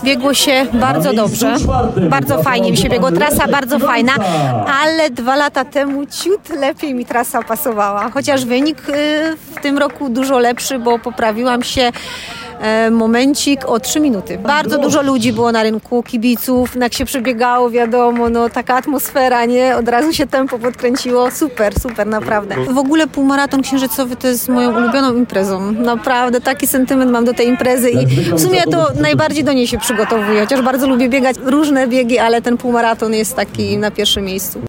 Biegło się bardzo dobrze, bardzo fajnie mi się biegło, trasa bardzo fajna, ale 2 lata temu ciut lepiej mi trasa pasowała, chociaż wynik w tym roku dużo lepszy, bo poprawiłam się momencik o 3 minuty. Bardzo dużo ludzi było na rynku, kibiców, jak się przebiegało, wiadomo, no taka atmosfera, nie? Od razu się tempo podkręciło. Super, naprawdę. W ogóle półmaraton księżycowy to jest moją ulubioną imprezą. Naprawdę, taki sentyment mam do tej imprezy i w sumie to najbardziej do niej się przygotowuję, chociaż bardzo lubię biegać różne biegi, ale ten półmaraton jest taki na pierwszym miejscu.